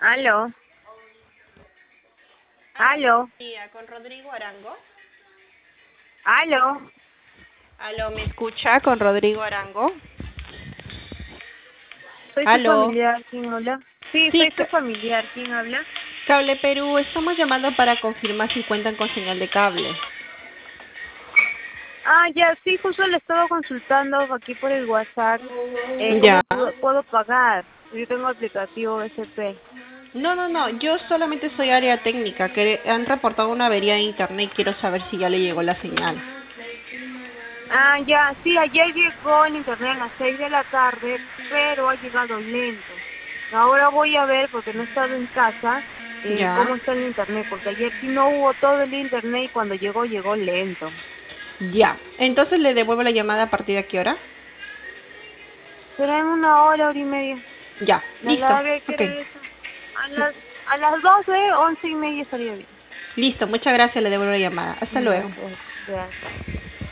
Aló, Buenos aló, días, con Rodrigo Arango. aló. Aló, ¿me escucha? Con Rodrigo Arango. Soy su Aló. familiar, ¿quién habla? Sí, Sí, soy su familiar, ¿quién habla? Cable Perú, estamos llamando para confirmar si cuentan con señal de cable. Ah, ya, sí, justo le estaba consultando aquí por el WhatsApp, Ya. cómo puedo pagar. Yo tengo aplicativo SP. No, yo solamente soy área técnica, que han reportado una avería de internet y quiero saber si ya le llegó la señal. Ah, ya, sí, ayer llegó el internet a las 6 de la tarde, pero ha llegado lento. Ahora voy a ver, porque no he estado en casa, Ya. cómo está el internet, porque ayer sí no hubo todo el internet y cuando llegó, llegó lento. Ya. Entonces le devuelvo la llamada a partir de qué hora. Será en una hora y media. Ya. ¿La Listo. larga que Ok. era eso? A las 12, 11:30 estaría bien. Listo. Muchas gracias. Le devuelvo la llamada. Hasta Ya, luego. pues, gracias.